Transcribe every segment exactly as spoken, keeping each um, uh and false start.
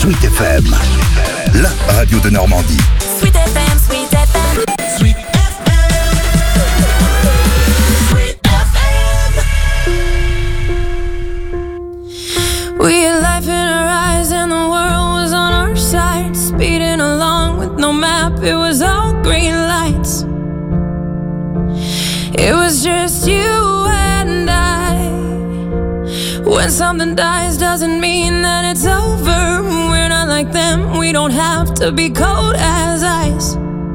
Sweet F M, la radio de Normandie. Sweet F M, Sweet F M. Sweet F M. Sweet F M. We had life in our eyes and the world was on our side. Speeding along with no map, it was all green lights. It was just you and I. When something dies doesn't mean that it's over. We're not like them, we don't have to be cold as ice.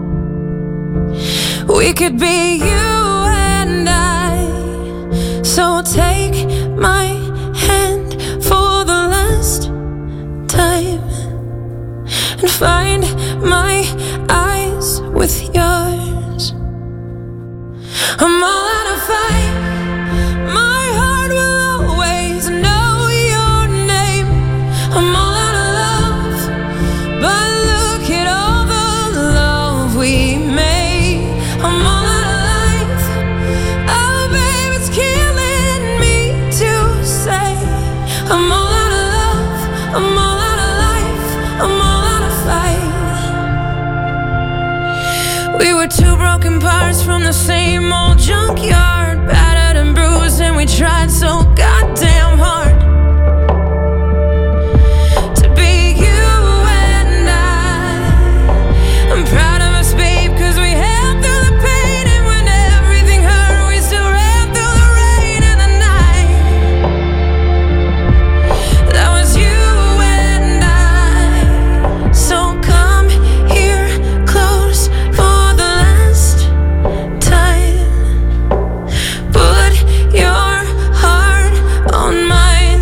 We could be you and I. So take my hand for the last time and find my eyes with yours. I'm all out of fight. My heart will always know your name. I'm all out of love, but look at all the love we made. I'm all out of life. Oh, babe, it's killing me to say. I'm all out of love. I'm all out of life. I'm all out of fight. We were two broken parts from the same old junkyard, battered and bruised, and we tried so goddamn hard to be you and I. I'm proud of us, babe, cause we held through the pain, and when everything hurt, we still ran through the rain and the night. That was you and I. So come here close for the last time. Put your heart on mine.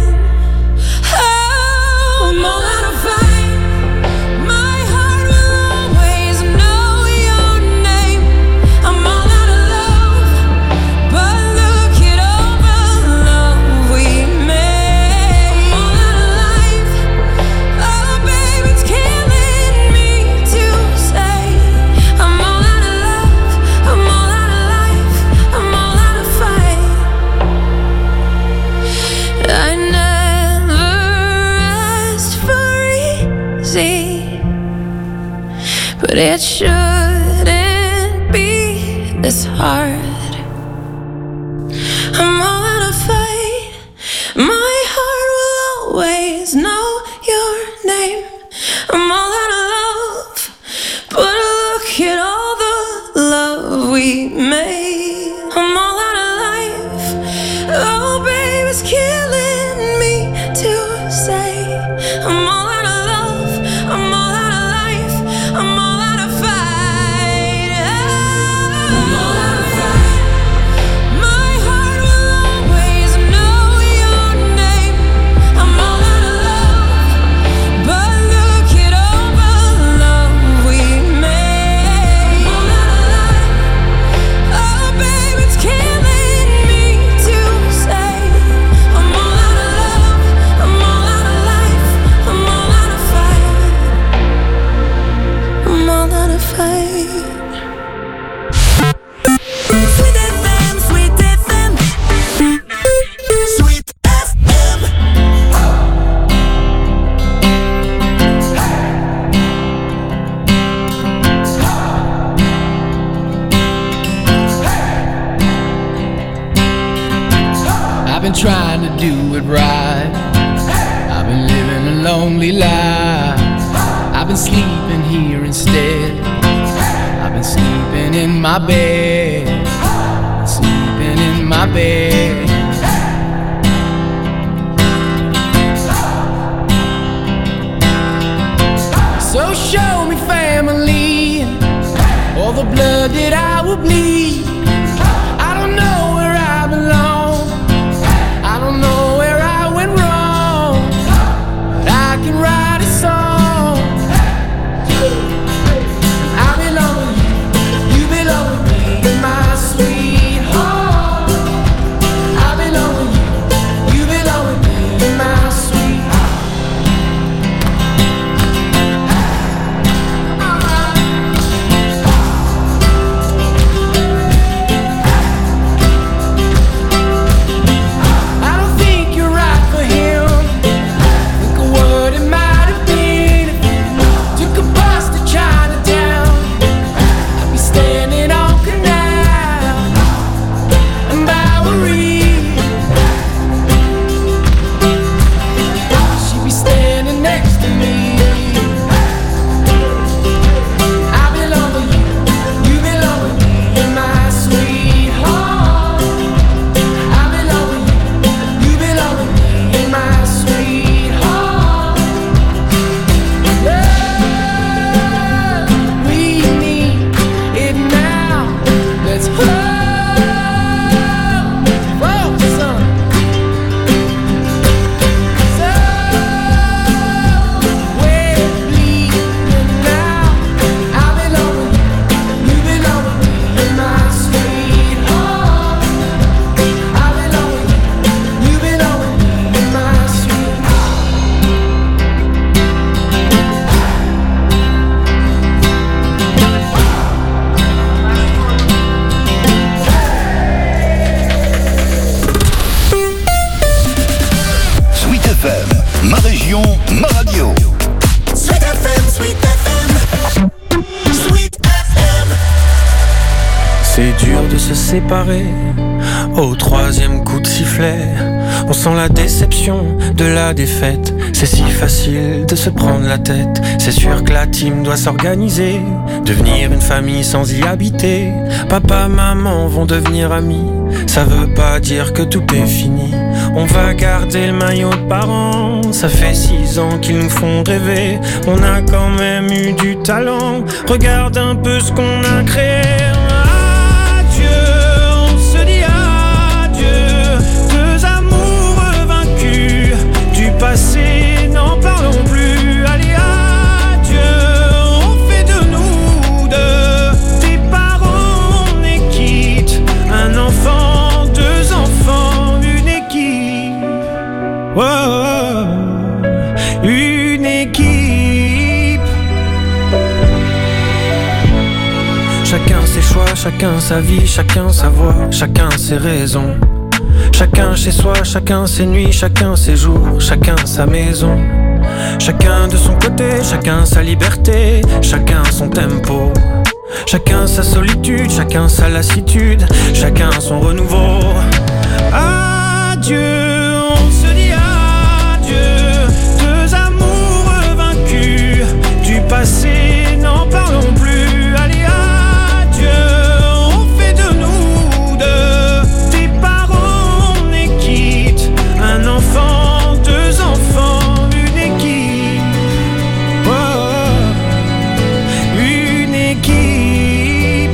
Oh, I'm all out of fight. My heart will always know your name. I'm all out of love, but look at all the love we made. I'm all out of life. Oh, babe, it's killing me to say. I'm all out of love. I'm all out of life. I'm all out of fight. I never asked for easy, but it shouldn't be this hard. I'm all out of fight. My heart will always know your name. I'm all out of love, but look at all the love we made. I'm all out of life. Oh, babe, it's killing me to say. I'm all out of love. I'm all out of life. I'm all out of fight. I'm all out of fight. My heart will always know your name. I'm all out of love, but look at all the love we made. I'm all out of life. Oh, babe, it's killing me to say. I'm all out of love. I'm all out of life. I'm all out of fight. I'm all out of fight. Sweet F M, Sweet F M. Sweet F M. I've been trying to do it right. I've been living a lonely life. I've been sleeping here instead. I've been sleeping in my bed. Sleeping in my bed. So show me family, all the blood that I will bleed. I don't know where I belong. I don't know where I went wrong, but I can write a song. I belong with you, you belong with me, my sweetheart. I belong with you, you belong with me, my sweetheart. F M, ma région, ma radio. Sweet F M, Sweet F M, Sweet F M. C'est dur de se séparer au troisième coup de sifflet. On sent la déception de la défaite. C'est si facile de se prendre la tête. C'est sûr que la team doit s'organiser, devenir une famille sans y habiter. Papa, maman vont devenir amis. Ça veut pas dire que tout est fini. On va garder le maillot de parents. Ça fait six ans qu'ils nous font rêver. On a quand même eu du talent. Regarde un peu ce qu'on a créé. Passé, n'en parlons plus. Allez, adieu, on fait de nous deux des parents, on est quitte. Un enfant, deux enfants, une équipe. Oh, oh, oh, une équipe. Chacun ses choix, chacun sa vie, chacun sa voix, chacun ses raisons. Chacun chez soi, chacun ses nuits, chacun ses jours, chacun sa maison. Chacun de son côté, chacun sa liberté, chacun son tempo. Chacun sa solitude, chacun sa lassitude, chacun son renouveau. Adieu, on se dit adieu, deux amoureux vaincus. Du passé, n'en parlons plus. Allez, adieu, on fait de nous deux des parents. Un enfant, deux enfants, une équipe. Oh, oh, une équipe.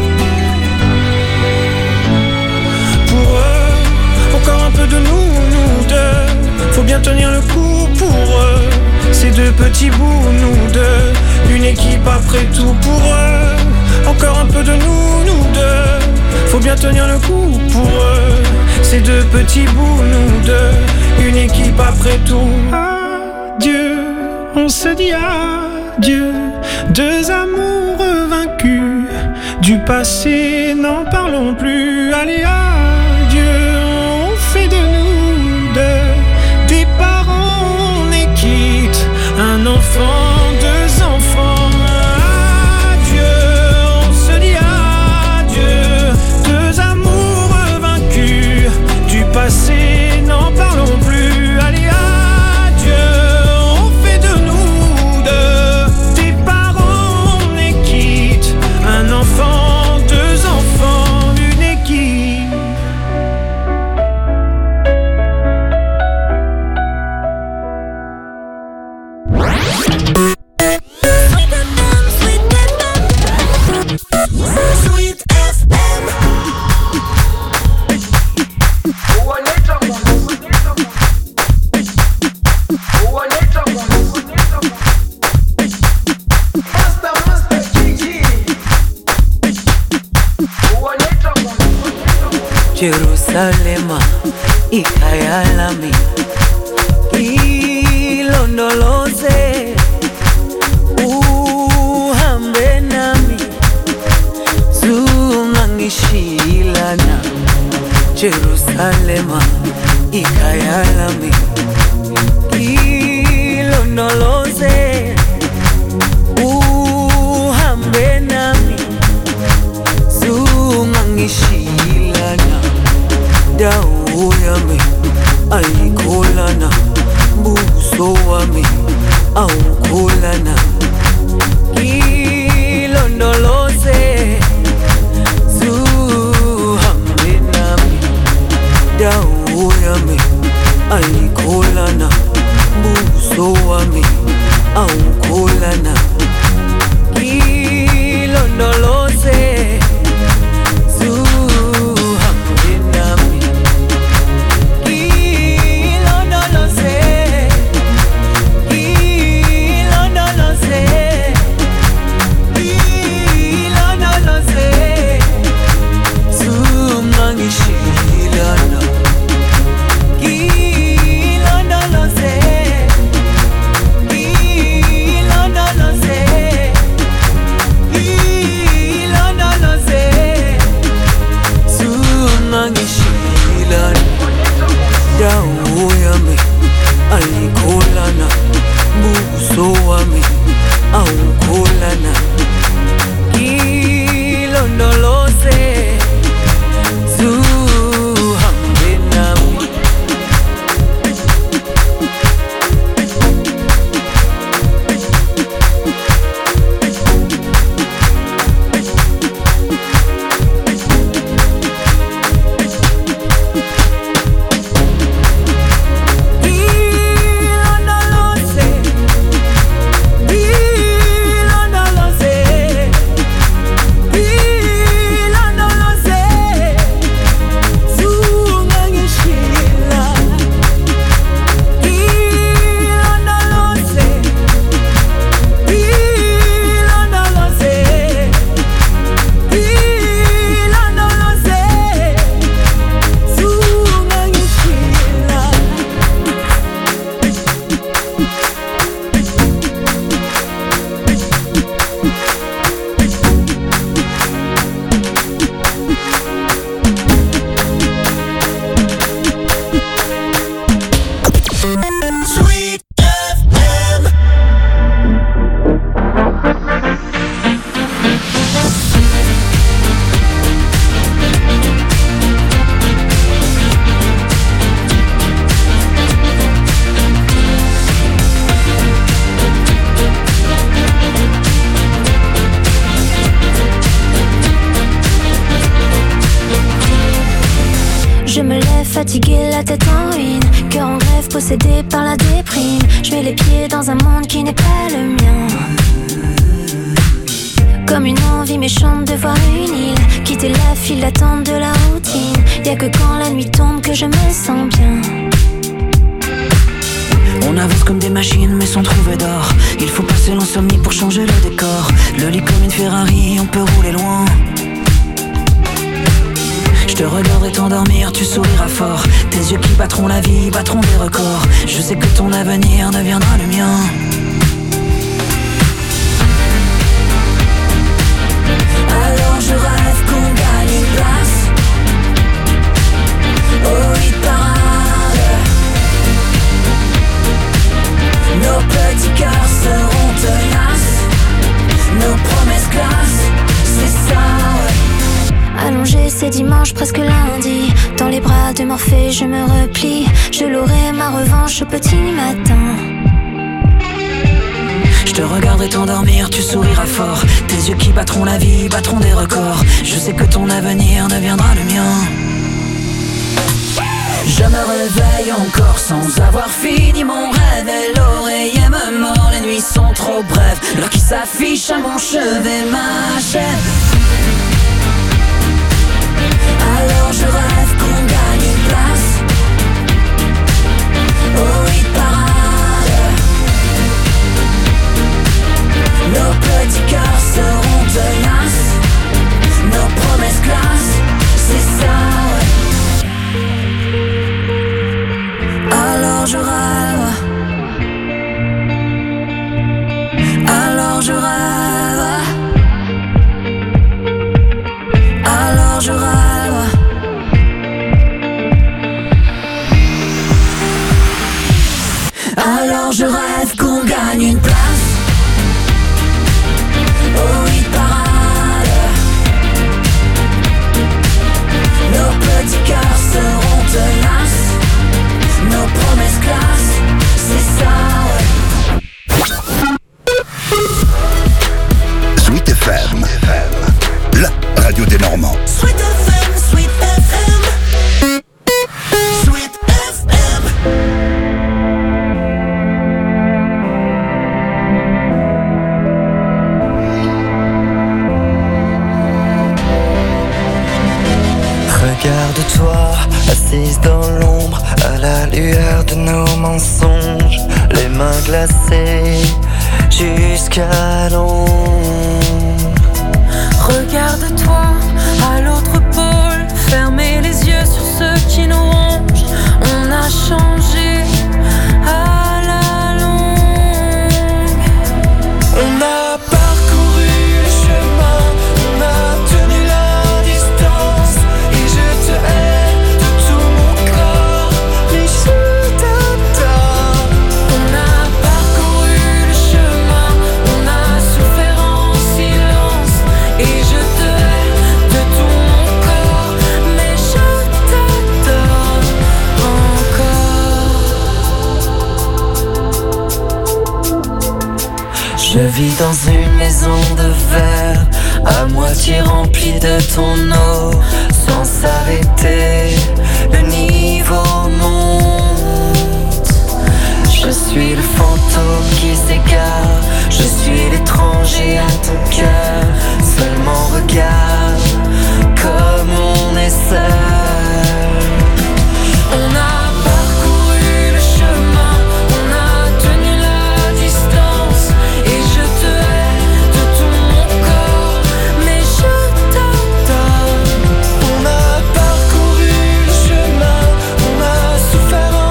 Pour eux, encore un peu de nous, nous deux. Faut bien tenir le coup pour eux. Ces deux petits bouts, nous deux. Une équipe après tout pour eux. Encore un peu de nous, nous deux. Faut bien tenir le coup pour eux. Ces deux petits bouts, nous deux, une équipe après tout. Adieu, on se dit adieu, deux amoureux vaincus. Du passé, n'en parlons plus. Allez, adieu, on fait de nous deux des parents, on est quitte. Un enfant, deux enfants. Adieu, on se dit adieu, deux amoureux vaincus. Du passé, n'en parlons plus. Allez, adieu, on fait de nous deux des parents, on est quitte. Un enfant, deux enfants, une équipe. Sweet F M. Jerusalema, ikhaya lami, ilondoloze, uhambe nami, zungangishilana. Jerusalema, ikhaya lami, ilondoloze, uhambe nami, zungangishilana. Dawo yami ayikholana, buso wami awukholana. Ilondoloze, zuhambe nami. Dawo yami ayikholana, buso wami awukholana. Ilondoloze, Ilondoloze, possédée par la déprime. Je mets les pieds dans un monde qui n'est pas le mien. Comme une envie méchante de voir une île, quitter la file d'attente de la routine. Y'a que quand la nuit tombe que je me sens bien. On avance comme des machines mais sans trouver d'or. Il faut passer l'insomnie pour changer le décor. Le lit comme une Ferrari, on peut rouler loin. Je te regarderai t'endormir, tu souriras fort. Tes yeux qui battront la vie, battront des records. Je sais que ton avenir deviendra le mien. Alors je rêve qu'on gagne une place au hit parade. Nos petits cœurs seront tenaces. Nos promesses classent, c'est ça, ouais. Allongé, c'est dimanche, presque lundi. Dans les bras de Morphée, je me replie. Je l'aurai ma revanche au petit matin. Je te regarderai t'endormir, tu souriras fort. Tes yeux qui battront la vie, battront des records. Je sais que ton avenir deviendra le mien. Je me réveille encore sans avoir fini mon rêve. Et l'oreiller me mord, les nuits sont trop brèves. L'heure qui s'affiche à mon chevet m'achève. Alors je rêve qu'on gagne une place au hit parade. Nos petits cœurs seront tenaces. Nos promesses classent, c'est ça, ouais. Alors je rêve. Alors je rêve. Alors je rêve. Alors je rêve qu'on gagne une place au hit parade. Nos petits cœurs seront tenaces. Nos promesses classent, c'est ça, ouais. Sweet F M, la radio des Normands. Sweet F M, Sweet F M, Sweet F M. Regarde-toi, assise dans l'ombre, à la lueur de nos mensonges, les mains glacées jusqu'à l'ombre. Regarde-toi à l'autre pôle, fermez les yeux sur ceux qui nous rongent. On a changé à la longue. On a parcouru le chemin, on a tenu la distance. Et je te hais de tout mon corps, mais je t'adore. On a parcouru le chemin, on a souffert en silence. Et je te hais de tout mon corps, mais je t'adore encore. Je vis dans une maison de verre, à moitié remplie de ton eau, sans s'arrêter, le niveau monte. Je suis le fantôme qui s'égare, je suis l'étranger à ton cœur. Seulement regarde comme on est seul. On a parcouru le chemin, on a tenu la distance. Et je te hais de tout mon corps, mais je t'adore. On a parcouru le chemin, on a souffert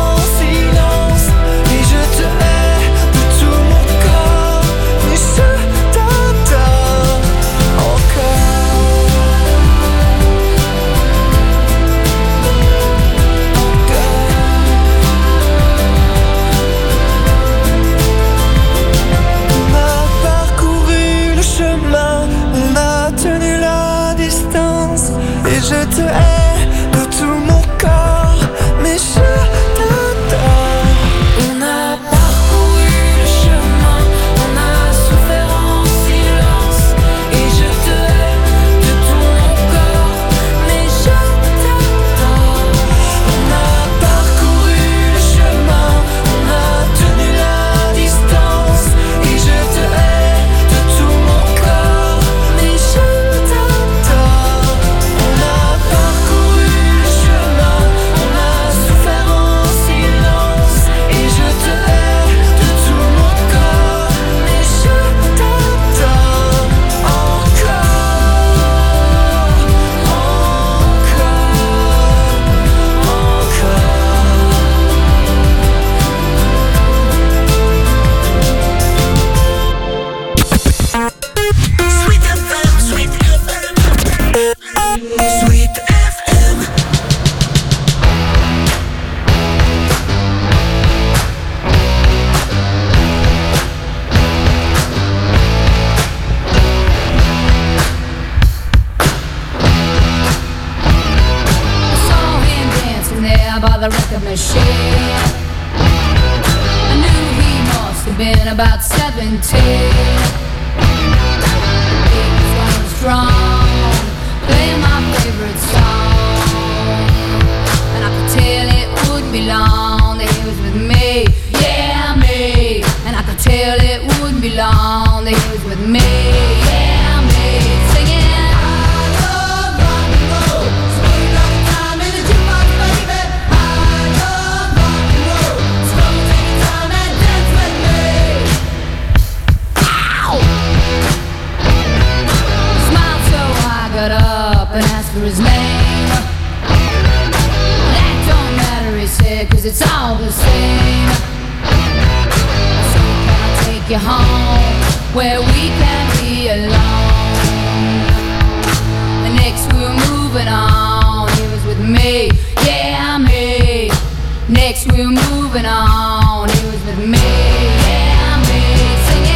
about seventeen. Baby's going strong, playing my favorite song. And I could tell it wouldn't be long that he was with me, yeah, me. And I could tell it wouldn't be long that he was with me, yeah, me. Singing got up and asked for his name. That don't matter, he said, cause it's all the same. So can I take you home where we can be alone? The next we were moving on, he was with me, yeah, me. Next we were moving on, he was with me, yeah, me. Singing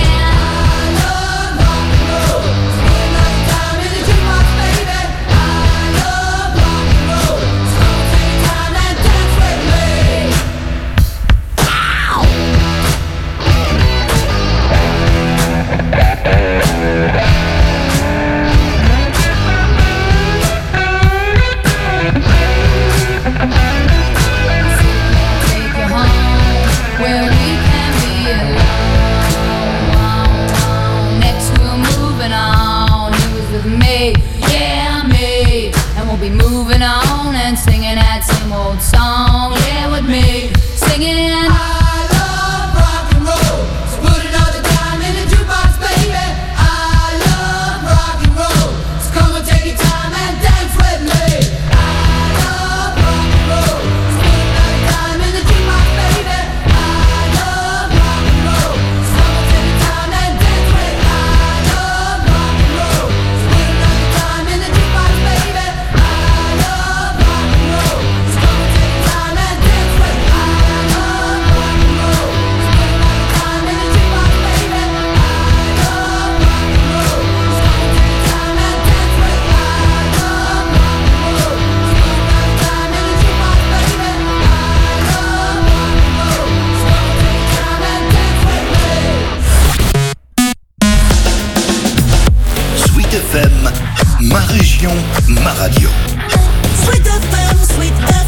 moving on and singing that same old song, yeah, with me, singing I love rock and roll, so put another dime in the jukebox, baby. I love rock and roll, so come and take your time and dance with me. I love rock and roll, so put another dime in the jukebox, baby. I love rock and roll, so come and take your time and dance with me. I love rock and roll, so put another dime in the jukebox, baby. F M, ma région, ma radio. Sweet F M, Sweet F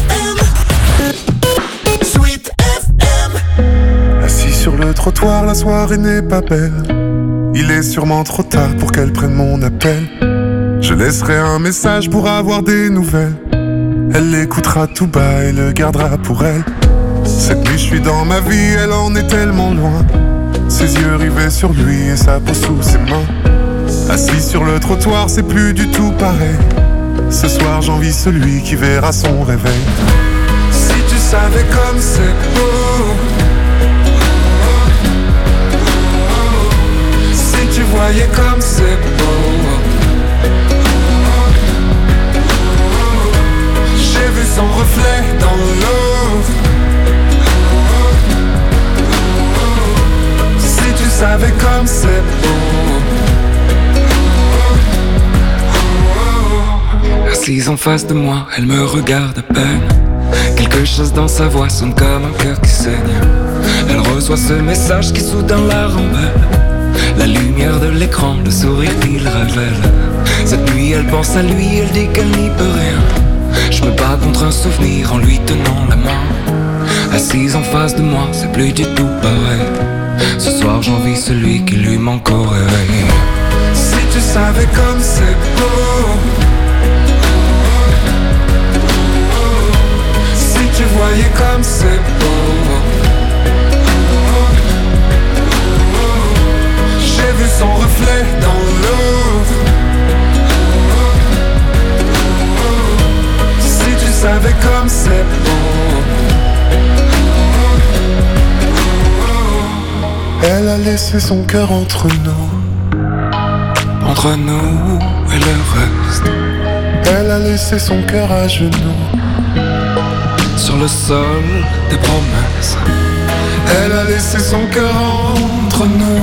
M, Sweet F M. Assis sur le trottoir, la soirée n'est pas belle. Il est sûrement trop tard pour qu'elle prenne mon appel. Je laisserai un message pour avoir des nouvelles. Elle l'écoutera tout bas et le gardera pour elle. Cette nuit je suis dans ma vie, elle en est tellement loin. Ses yeux rivés sur lui et sa peau sous ses mains. Assis sur le trottoir, c'est plus du tout pareil. Ce soir j'envie celui qui verra son réveil. Si tu savais comme c'est beau, si tu voyais comme c'est beau. J'ai vu son reflet dans l'eau. Si tu savais comme c'est beau. Assise en face de moi, elle me regarde à peine. Quelque chose dans sa voix sonne comme un cœur qui saigne. Elle reçoit ce message qui soudain la rend belle. La lumière de l'écran, le sourire qu'il révèle. Cette nuit elle pense à lui, elle dit qu'elle n'y peut rien. Je me bats contre un souvenir en lui tenant la main. Assise en face de moi, c'est plus du tout pareil. Ce soir j'envie celui qui lui manque au réveil. Si tu savais comme c'est beau, si tu voyais comme c'est beau. J'ai vu son reflet dans l'eau. Si tu savais comme c'est beau. Elle a laissé son cœur entre nous. Entre nous et le reste. Elle a laissé son cœur à genoux. Sur le sol des promesses. Elle a laissé son cœur entre nous.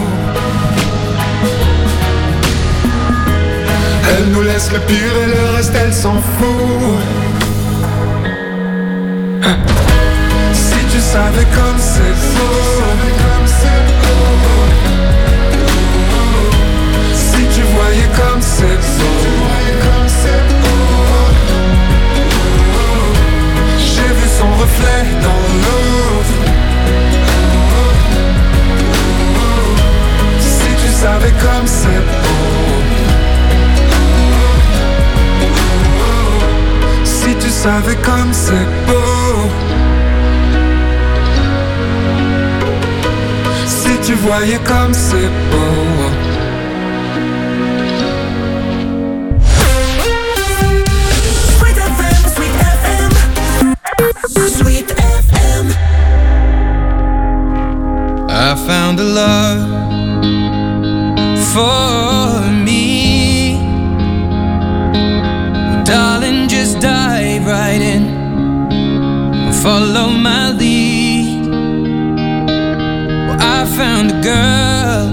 Elle nous laisse le pire et le reste elle s'en fout. Si tu savais comme c'est beau. voyais comme c'est beau. J'ai vu son reflet dans l'eau. Si tu savais comme c'est beau. Si tu savais comme c'est beau. Si tu voyais comme c'est beau. Sweet F M, Sweet F M, Sweet F M. I found a love for me. Darling, just dive right in. Follow my lead. Well, I found a girl,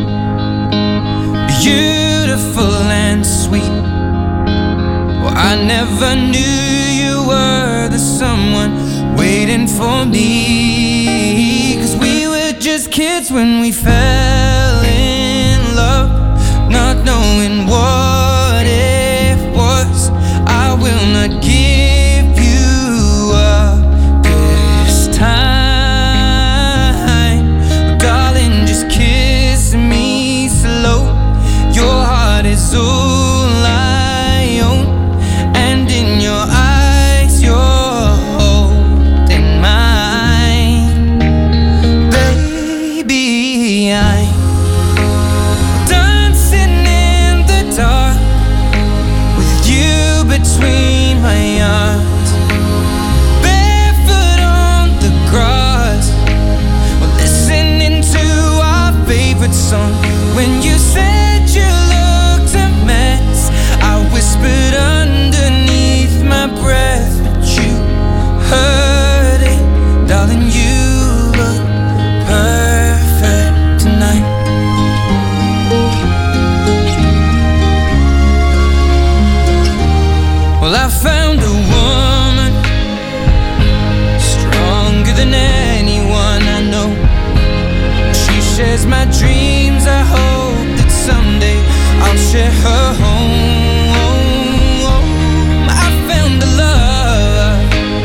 beautiful and sweet. Well, I never knew you were the someone waiting for me. Cause we were just kids when we fell in love, not knowing what it was. I will not give you up this time. Darling, just kiss me slow. Your heart is all I own, and in your eyes you're holding mine. Baby, I'm dancing in the dark with you between my arms, barefoot on the grass. We're listening to our favorite song. When you said you looked a mess, I whispered underneath my breath, but you heard it. Darling, you look perfect tonight. Well, I found a woman stronger than anyone I know. She shares my dreams. I hope that someday I'll share her home. I found a love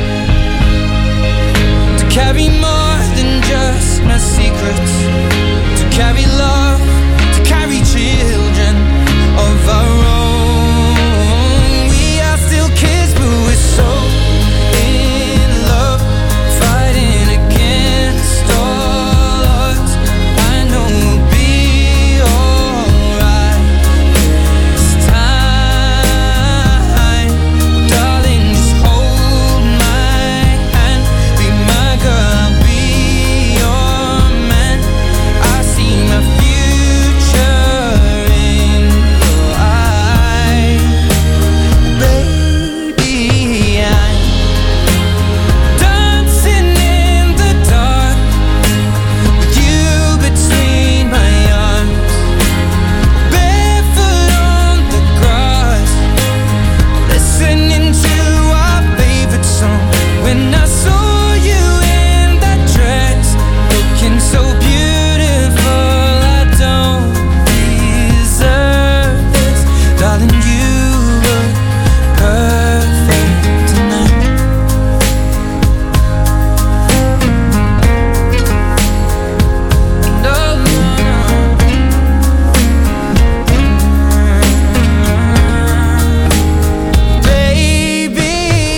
to carry more than just my secrets, to carry love, to carry children of our own. We are still kids, but we're so in love, fighting against all odds. I know we'll be alright this time. Darling, just hold my hand, be my girl, I'll be your man. I see my future in your eyes. Baby, I'm dancing in the dark with you between my arms, barefoot on the grass, listening to our favorite song. When I saw you in that dress, looking so beautiful, I don't deserve this. Darling, you look perfect tonight. No, no, no. Baby,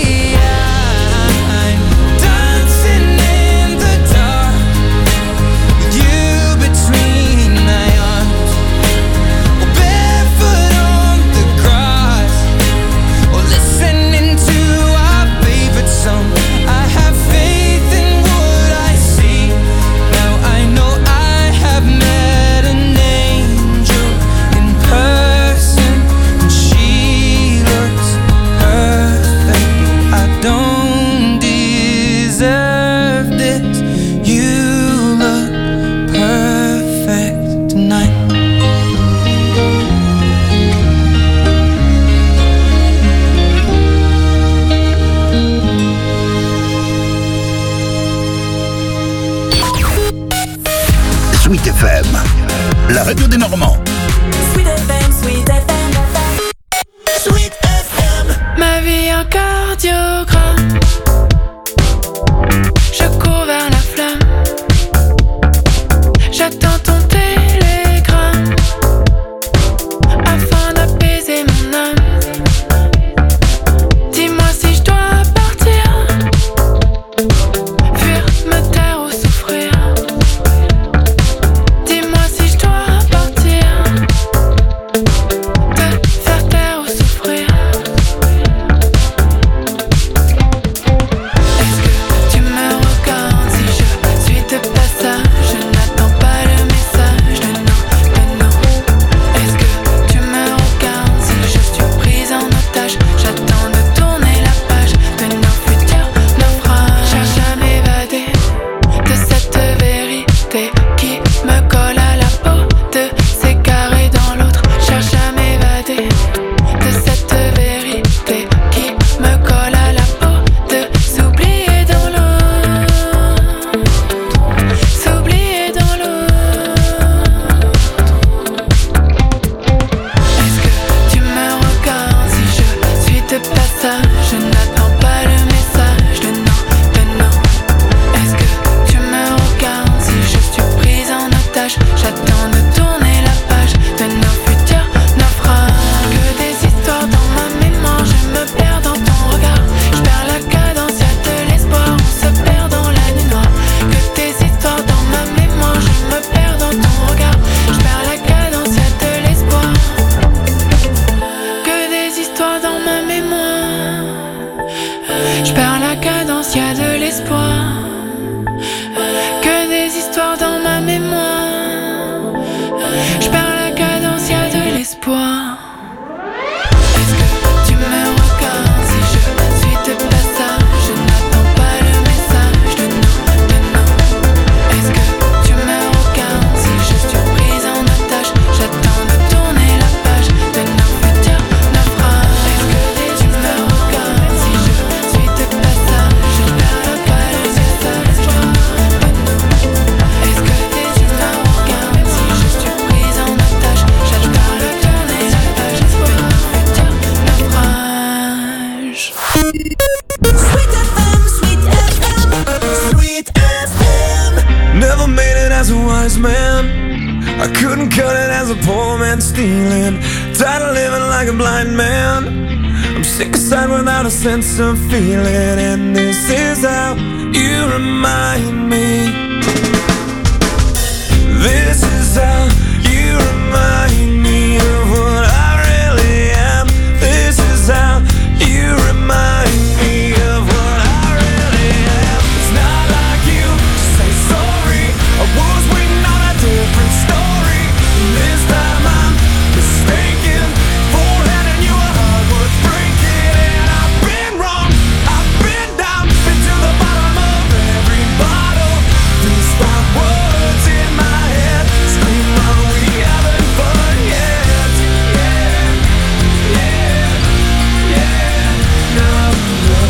I'm dancing in the dark with you between my arms, or barefoot on the grass, or listening to our favorite song. I have faith in what I see. Now I know I have met an angel in person, and she looks perfect. I don't deserve this. You look perfect tonight. Sweet F M, la radio des Normands. Sweet F M, Sweet ma vie en cardiogramme. Je cours vers la flamme. J'attends ton télégramme afin d'apaiser mon âme. Dis-moi si je dois partir, fuir, me taire ou souffrir. Dis-moi si je dois partir, te faire taire ou souffrir. Est-ce que tu me regardes si je suis de passage? Je n'attends pas le message de non, de non. Est-ce que tu me regardes si je suis prise en otage? J'attends de tourner la page de nos futurs naufrages. Cherche à m'évader de cette vérité qui me colle à la peau, de s'égarer dans l'autre. Cherche à m'évader de cette vérité qui me colle à la peau, de s'oublier dans l'autre, s'oublier dans l'autre. Est-ce que tu me regardes si je suis de passage? Je n'attends pas le message de non, de non. Est-ce que tu me regardes si je suis prise en otage? J'attends de tourner la page de nos futurs naufrages. Que des histoires dans ma mémoire, je me perds dans ton regard. Je perds la cadence, y'a de l'espoir, on se perd dans la nuit noire. Que des histoires dans ma mémoire, je me perds dans ton regard. Je perds la cadence, y'a de l'espoir. Que des histoires dans ma mémoire. Je perds la cadence, y'a de l'espoir. Que des histoires dans ma mémoire. Je perds la cadence, y'a de l'espoir. Est-ce que tu me regardes si je suis de passage? Je n'attends pas le message de non, de non. Est-ce que tu me regardes si je suis prise en otage? J'attends de tourner la page de nos futurs naufrages. Est-ce que tu me regardes si je suis de passage? Je n'attends pas le message de non, de non. Est-ce que tu me regardes si je suis prise en otage? J'attends de tourner la page de nos futurs naufrages. Sweet F M, Sweet F M, Sweet F M. Never made it as a wise man. I couldn't cut it as a poor man stealing. Tired of living like a blind man. I'm sick aside without a sense of feeling. And this is how you remind me. This is how you remind me of what I really am. This is how you remind me of what I really am. It's not like you to say sorry. I was waiting on a different story. This time I'm mistaken for handing you a heart worth breaking. And I've been wrong, I've been down, been to the bottom of every bottle. These five words in my head scream, are we having fun yet? Yeah, yeah, yeah, no, no.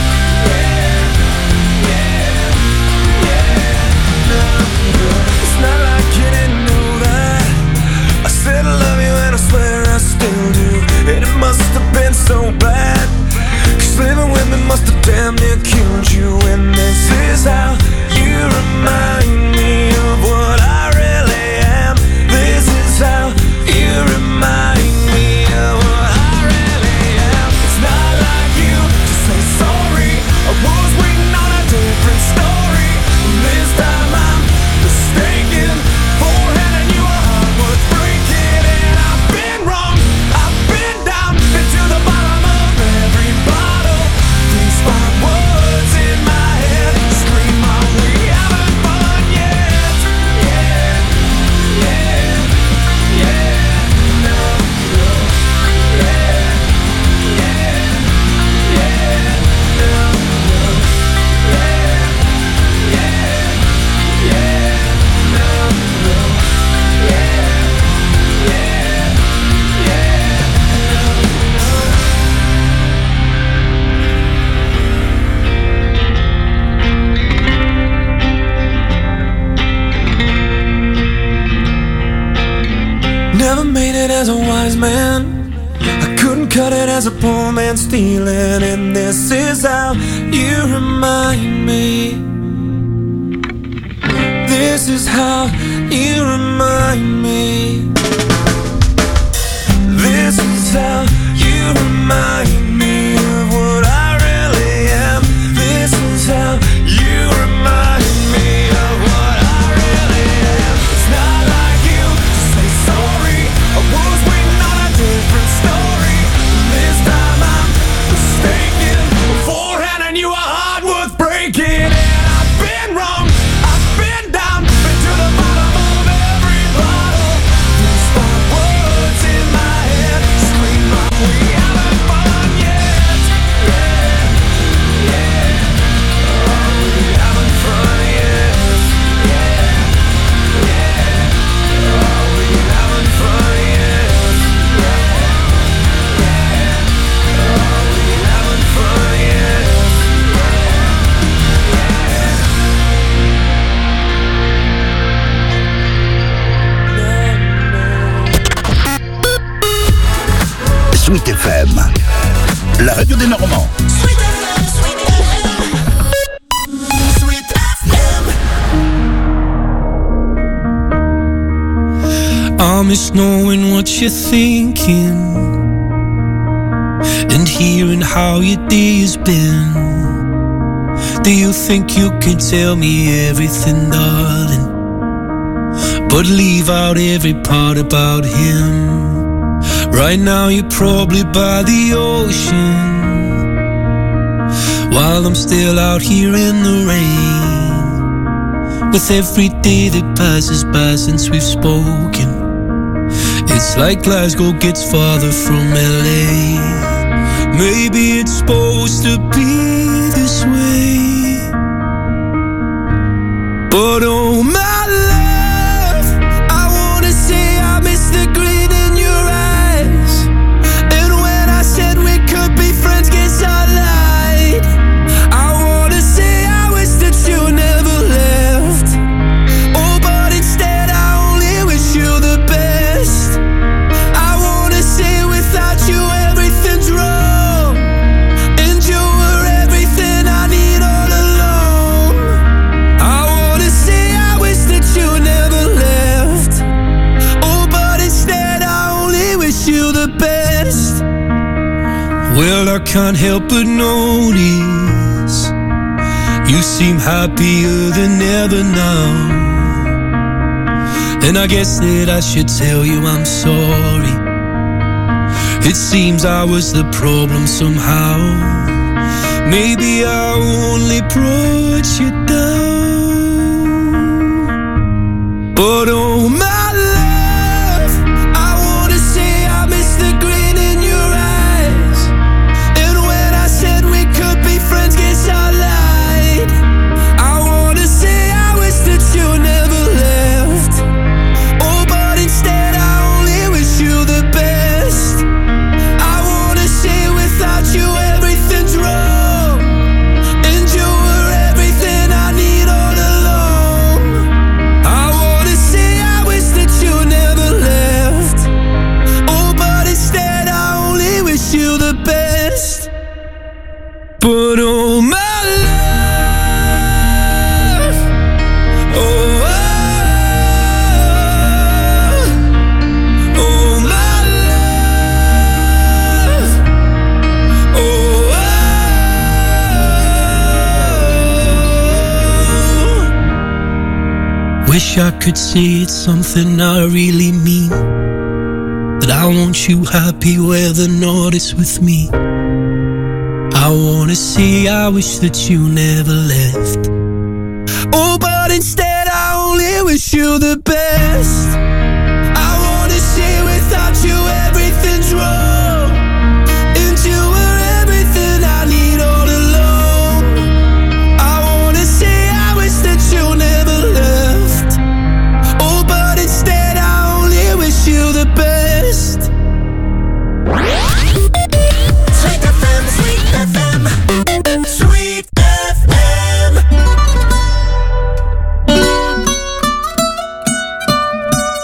Yeah, yeah, yeah, no, no. It's not like you didn't know that I said I love you and I swear I still do. And it must have been so bad, 'cause living with me must have damn near killed you. And this is how you remind me of what I really am. This is how you remind me of what I really am. It's not like you to say sorry. I was waiting on a different story. This time I'm mistaken for handing you a heart worth breaking. And I've been wrong, I've been down, been to the bottom of every bottle. These five words in my head scream, are we having fun yet? Yeah, yeah, yeah, no, no. Yeah, yeah, yeah, no, no. Yeah, yeah, yeah, no, no. Yeah, yeah, yeah, no, no. Never made it as a wise man. I couldn't cut it as a poor man stealing, and this is how you remind me. This is how you remind me. This is how you remind me of what I really am. This is how you remind me of what I really am. It's not like you to say sorry. I was waiting on a different story. This time I'm mistaken for handing you a heart worth breaking. And I've been wrong, I've been down, been to the bottom of every bottle. These five words in my head scream out, we haven't fun yet. Yeah, yeah. Oh, we haven't fun yet. Yeah, yeah. Oh, we haven't fun yet. Yeah, yeah. Oh, we haven't fun yet. Sweet F M, la radio des Normands. Sweet F M, Sweet F M, Sweet F M. I miss knowing what you're thinking and hearing how your day has been. Do you think you can tell me everything, darling, but leave out every part about him? Right now you're probably by the ocean, while I'm still out here in the rain. With every day that passes by since we've spoken, it's like Glasgow gets farther from L A. Maybe it's supposed to be this way, but oh my love, I wanna say I miss the grin in your eyes. And when I said we could be friends, guess I lied. I wanna say I wish that you never left. Oh, but instead I only wish you the best. I wanna say without you everything's wrong, and you were everything I need all along. I wanna say I wish that you never left. Oh, but instead I only wish you the best. Well, I can't help but notice you seem happier than ever now, and I guess that I should tell you I'm sorry. It seems I was the problem somehow. Maybe I only brought you down, but oh my love, I wanna say I miss the grin in your eyes. And when I said we could be friends, guess I lied. I wanna say I wish that you never left. Oh, but instead I only wish you the best. I wanna say without you everything's wrong, and you were everything I need all along. I wanna say I wish that you never left. Oh, but instead I only wish you the best. But oh my love, oh, oh, oh my love, oh, oh. Wish I could say it's something I really mean, that I want you happy where the north is with me. I wanna say I wish that you never left. Oh, but instead I only wish you the best. I wanna say without you everything's wrong, and you were everything I need all along. I wanna say I wish that you never left. Oh, but instead I only wish you the best. Sweet F M, Sweet F M, Sweet F M.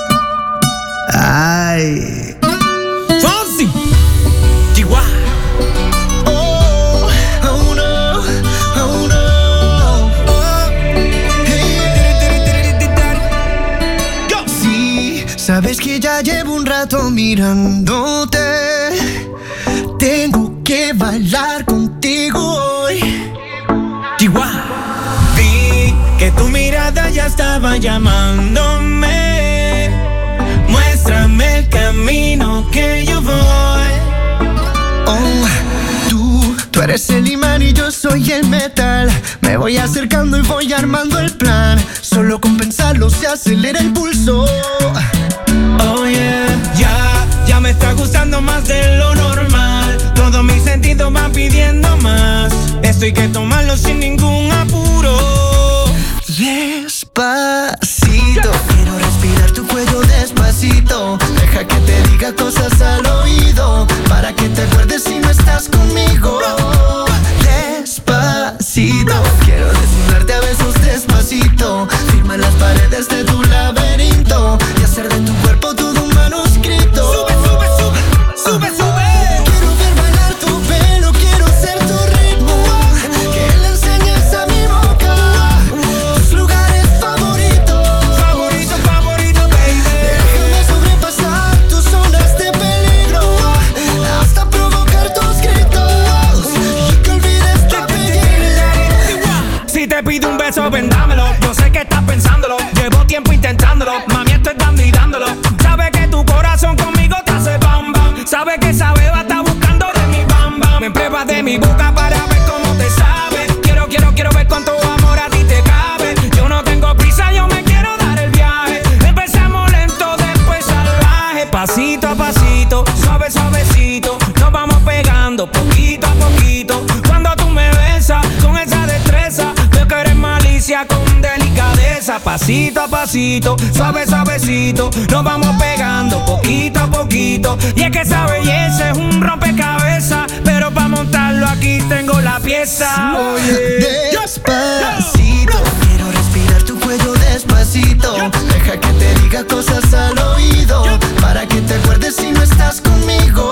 mirándote. Tengo que bailar contigo hoy. Chihuahua. Vi que tu mirada ya estaba llamándome. Muéstrame el camino que yo voy. Oh, tú, tú eres el imán y yo soy el metal. Me voy acercando y voy armando el plan. Solo con pensarlo se acelera el pulso. Oh yeah, ya, ya me está gustando más de lo normal. Todos mis sentidos van pidiendo más. Esto hay que tomarlo sin ningún apuro. Despacito, quiero respirar tu cuello despacito. Deja que te diga cosas al oído, para que te acuerdes si no estás conmigo. Despacito, quiero desnudarte a besos despacito. Firma las paredes de tu laberinto y hacer de tu cuerpo todo un manuscrito. Sube, sube, sube, sube, sube. Quiero ver bailar tu pelo, quiero ser tu ritmo. Que le enseñes a mi boca tus lugares favoritos. Favorito, favorito, baby. Déjame sobrepasar tus zonas de peligro hasta provocar tus gritos y que olvides tu apellido. Si te pido un beso, vendámelo. Yo sé que estás pensándolo. Llevo tiempo intentándolo. Mami, estoy dando y dándolo. Sabe que tu corazón conmigo te hace bam bam. Sabe que esa beba está buscando de mi bam bam. Me pruebas de mi boca para ver cómo te sabe. Quiero, quiero, quiero ver cuánto amor a ti te cabe. Yo no tengo prisa, yo me quiero dar el viaje. Empezamos lento, después salvaje. Pasito a pasito, suave, suavecito. Nos vamos pegando poquito a poquito. Cuando tú me besas con esa destreza, veo que eres malicia con delicadeza. Pasito a pasito, suave, suavecito. Nos vamos pegando poquito a poquito. Y es que esa belleza es un rompecabezas, pero para montarlo aquí tengo la pieza. Oye, despacito, quiero respirar tu cuello despacito. Deja que te diga cosas al oído, para que te acuerdes si no estás conmigo.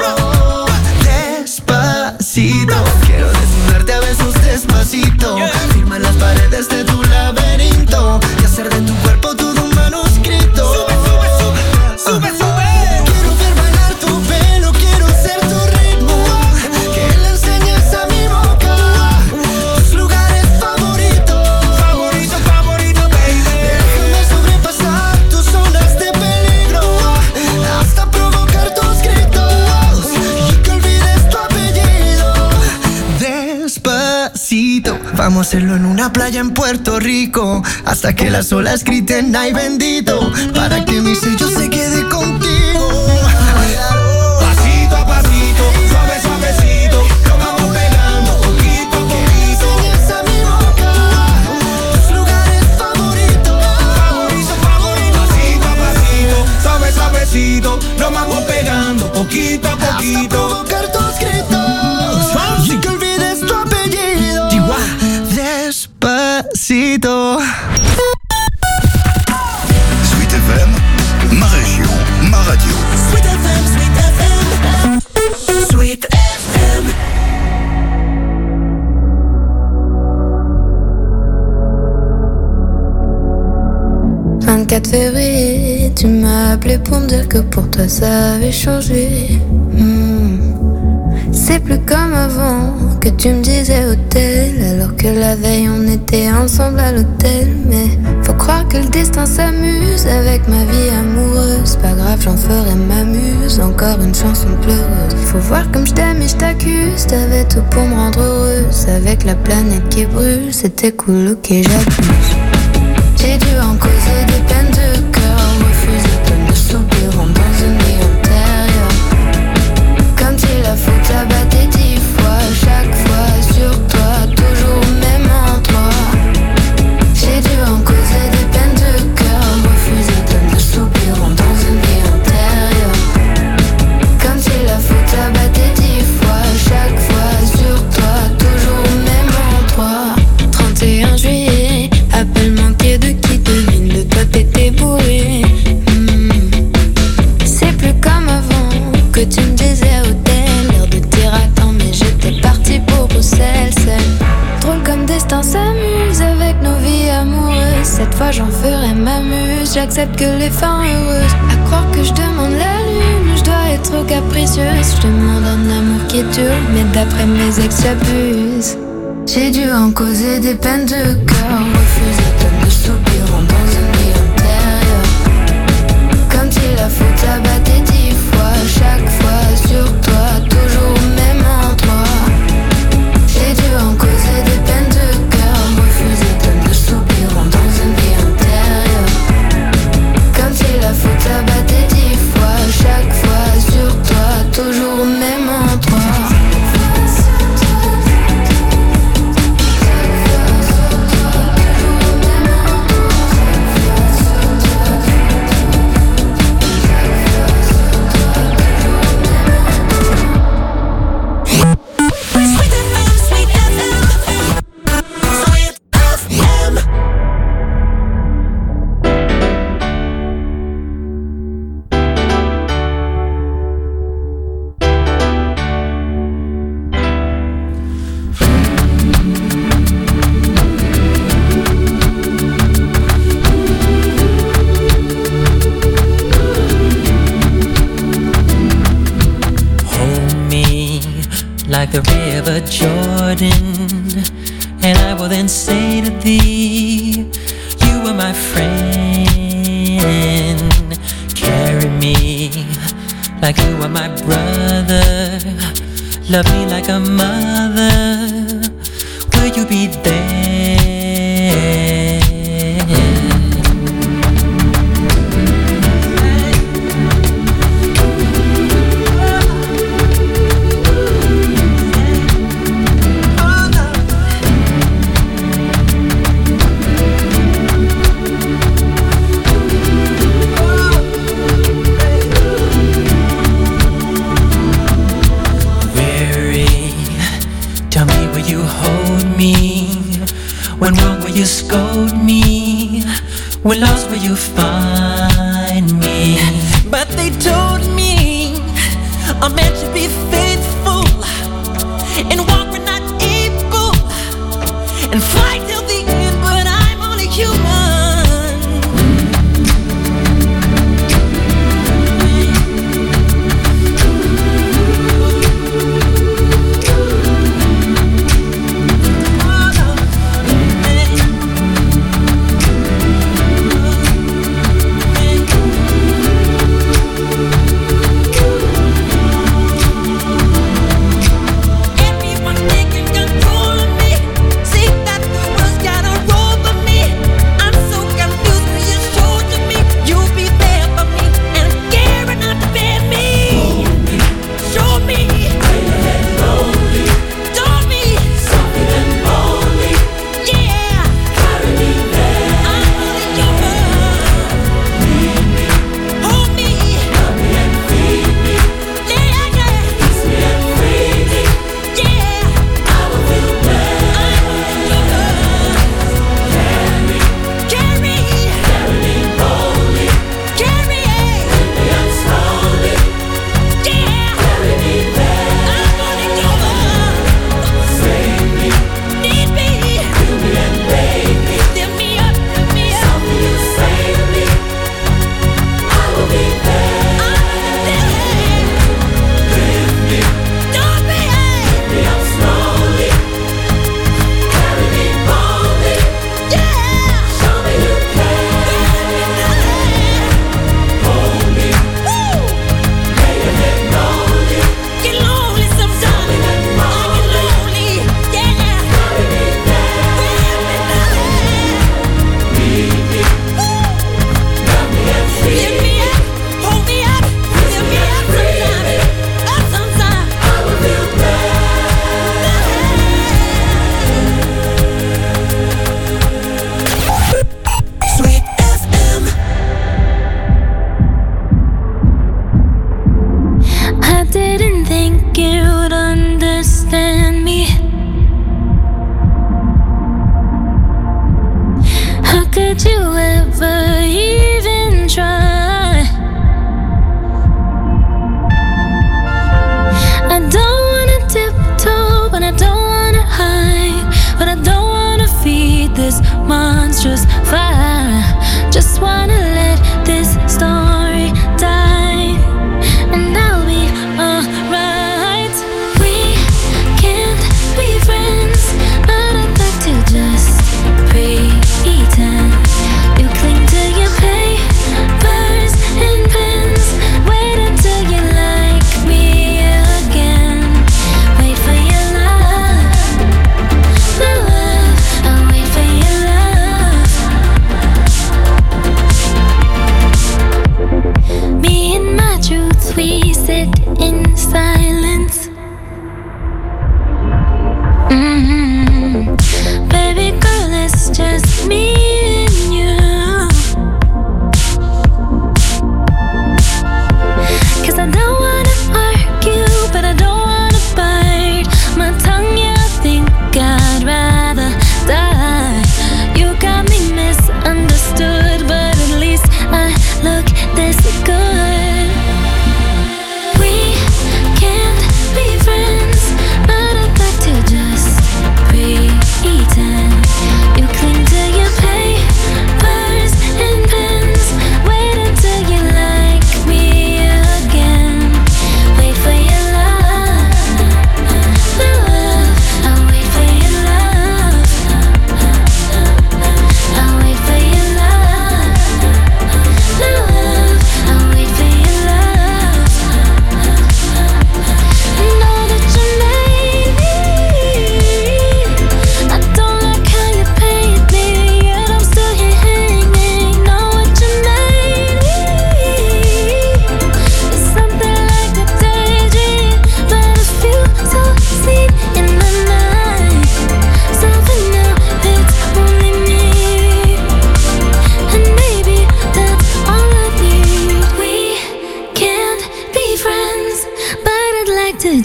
Despacito, quiero desnudarte a besos despacito. Firma las paredes de tu laberinto y hacer de tu cuerpo todo un manuscrito. Sube, sube, sube, sube, sube. Quiero ver bailar tu pelo, quiero ser tu ritmo. Que le enseñes a mi boca tus lugares favoritos. Favorito, favorito, baby. Déjame sobrepasar tus zonas de peligro hasta provocar tus gritos y que olvides tu apellido. Despacito, vamos a hacerlo en una playa en Puerto Rico hasta que las olas griten ay bendito, para que mi sello se quede contigo. Pasito a pasito, suave, suavecito. Nos vamos pegando poquito a poquito. Enseñas a mi boca tus lugares favoritos. Favorito, favorito. Pasito a pasito, suave, suavecito. Nos vamos pegando poquito a Hasta poquito. provocar tus gritos y que olvides tu apellido. Despacito. Sweet F M, ma région, ma radio. Sweet F M, Sweet F M, Sweet F M. vingt-quatre février, tu m'as appelé pour me dire que pour toi ça avait changé. Hmm. C'est plus comme avant que tu me disais hôtel, alors que la veille on était ensemble à l'hôtel. Mais faut croire que le destin s'amuse avec ma vie amoureuse. Pas grave, j'en ferai ma muse, encore une chanson pleureuse. Faut voir comme je t'aime et je t'accuse, t'avais tout pour me rendre heureuse. Avec la planète qui brûle, c'était cool, ok j'abuse. J'ai dû en causer des peines de cœur, refuser plein de soupirs dans une vie antérieure. Comme si la faute abattait dix fois, chaque fois sur toi, toujours au même endroit. J'ai dû en causer des peines de cœur, refuser plein de soupirs dans une vie antérieure. Comme si la faute abattait dix fois, chaque fois sur toi, toujours au même endroit. trente et un juillet, appel manqué de qui devine, le top était bourré. Hmm. C'est plus comme avant que tu me disais hôtel, l'air de dire attends mais j'étais partie pour Bruxelles seule. Drôle comme destin s'amuse avec nos vies amoureuses. Cette fois j'en ferai ma muse, j'accepte que les fins heureuses. À croire que je demande la lune, je dois t'es trop capricieuse. Je demande un amour qui est dur, mais d'après mes ex j'abuse. J'ai dû en causer des peines de cœur, refuser tant de soupirants dans une vie intérieure. Comme si la faute abattait dix fois, chaque fois sur toi, toujours au même endroit. J'ai dû en causer des peines de cœur, refuser tant de soupirants dans une vie intérieure. Comme si la faute abattait dix fois, chaque fois sur toi, toujours au même endroit. Like the river Jordan, and I will then say to thee, you are my friend. Carry me like you are my brother. Love me like a mother. Will you be there? When wrong, will you scold me? When lost, will you find me? But they told me a man should be faithful and walk when not able and fight till the end, but I'm only human. Everyone thinking control me. See that the world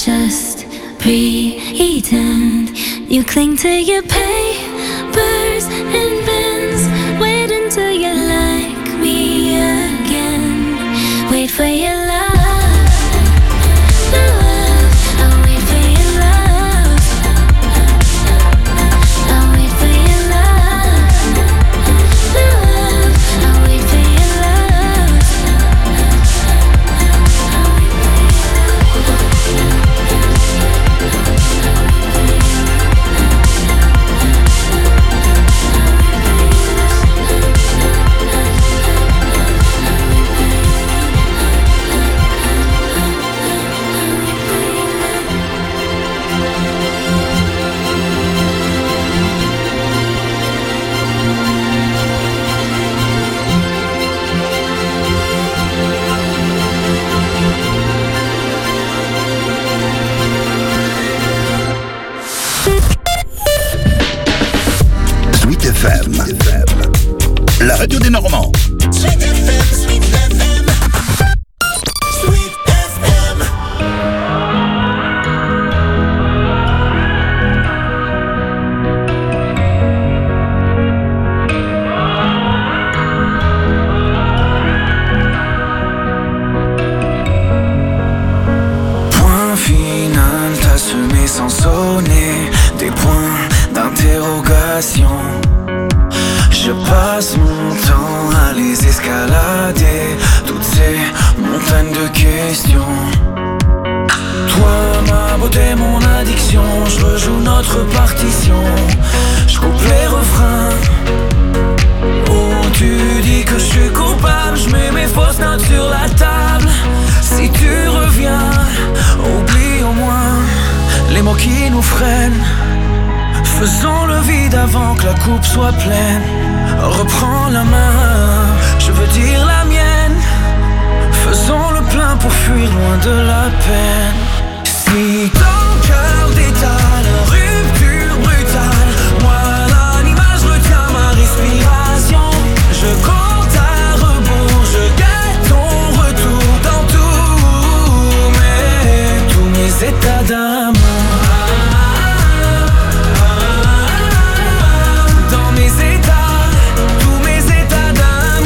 just pretend. You cling to your papers and pens. Wait until you like me again. Wait for your love. F M, la radio des Normands. Sweet F M, Sweet F M, Sweet F M. Point final, t'as semé sans sonner des points d'interrogation. Je passe mon temps à les escalader, toutes ces montagnes de questions. Toi, ma beauté, mon addiction, je rejoue notre partition. Je coupe les refrains où tu dis que je suis coupable. Je mets mes fausses notes sur la table. Si tu reviens, oublie au moins les mots qui nous freinent. Faisons le vide avant que la coupe soit pleine. Reprends la main, je veux dire la mienne. Faisons le plein pour fuir loin de la peine. Si ton cœur détale, rupture brutale, moi l'animal, je retiens ma respiration. Je compte à rebours, je guette ton retour dans tous mes, tous mes états d'âme. Dans mes états, tous mes états d'âme.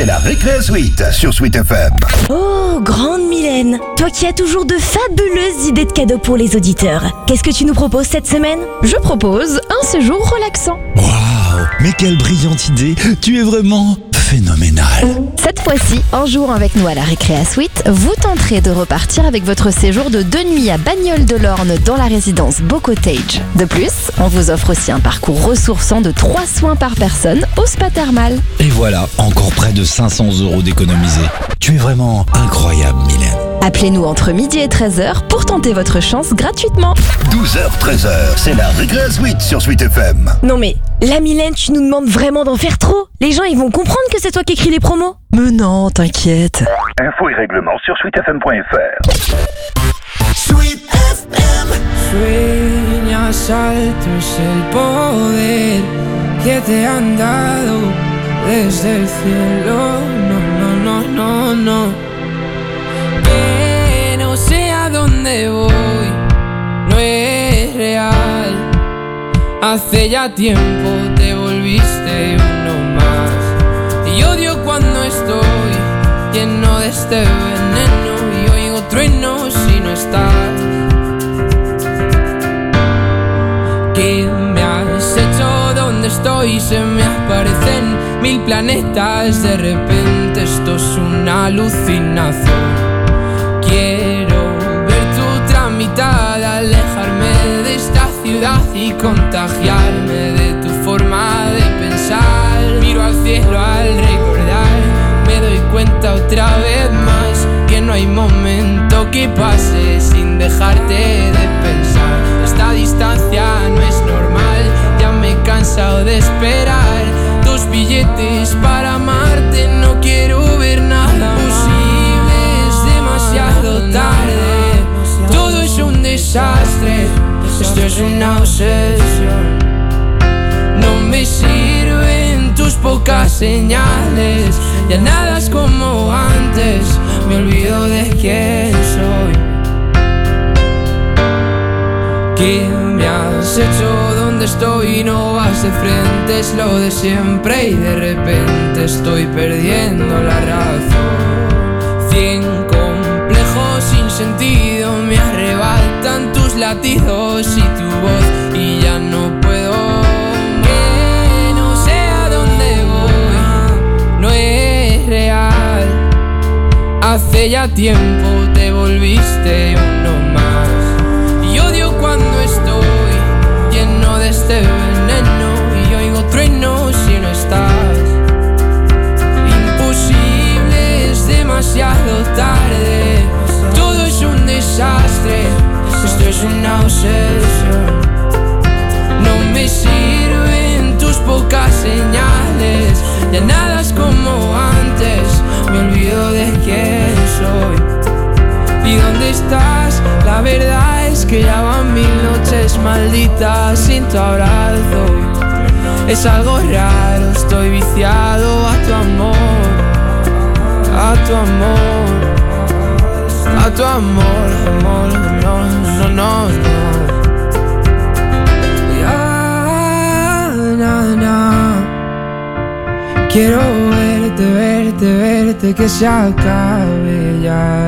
c'est la Récré Suite sur Sweet F M. Oh, grande Mylène, toi qui as toujours de fabuleuses idées de cadeaux pour les auditeurs. Qu'est-ce que tu nous proposes cette semaine? Je propose un séjour relaxant. Waouh, mais quelle brillante idée! Tu es vraiment phénoménal. Cette fois-ci, en jouant avec nous à la Récréa Suite, vous tenterez de repartir avec votre séjour de deux nuits à Bagnoles-de-l'Orne dans la résidence Beau Cottage. De plus, on vous offre aussi un parcours ressourçant de trois soins par personne au spa thermal. Et voilà, encore près de cinq cents euros d'économisés. Tu es vraiment incroyable, Mylène. Appelez-nous entre midi et treize heures pour tenter votre chance gratuitement. douze heures treize heures, c'est la Récré Suite sur Sweet F M. Non mais, la Mylène, tu nous demandes vraiment d'en faire trop. Les gens, ils vont comprendre que c'est toi qui écris les promos. Mais non, t'inquiète. Infos et règlements sur sweet f m point f r. Sweet F M. Sueñas alto es el poder que te han dado desde el cielo. No, no, no, no, no. Que no sé a dónde voy, no es real. Hace ya tiempo te volviste uno más. Y odio cuando estoy lleno de este veneno y oigo truenos si no estás. ¿Qué me has hecho? ¿Dónde estoy? Se me aparecen mil planetas. De repente esto es una alucinación. Quiero ver tu tramitada, alejarme de esta ciudad y contagiarme de tu forma de pensar. Miro al cielo al recordar, me doy cuenta otra vez más que no hay momento que pase sin dejarte de pensar. Esta distancia no es normal, ya me he cansado de esperar. Dos billetes para amarte, no quiero ver nada posible, es demasiado tarde. Todo es un desastre, esto es una obsesión. No me sirven tus pocas señales, ya nada es como antes, me olvido de quién soy. ¿Qué me has hecho? ¿Dónde estoy? No vas de frente, es lo de siempre y de repente estoy perdiendo la razón. Cien complejos sin sentido me arrebatan tus latidos y tu voz y ya no puedo. Que no sé a dónde voy, no es real. Hace ya tiempo te volviste uno más. Y odio cuando estoy lleno de este veneno y oigo truenos si no estás. Imposible, es demasiado tarde. Todo es un desastre, esto es una obsesión. No me sirven tus pocas señales, ya nada es como antes, me olvido de quién soy. ¿Y dónde estás? La verdad es que ya van mil noches malditas sin tu abrazo. Es algo raro, estoy viciado a tu amor, a tu amor, a tu amor, amor, no, no, no, no. Ya, na, na. Quiero verte, verte, verte, que se acabe ya.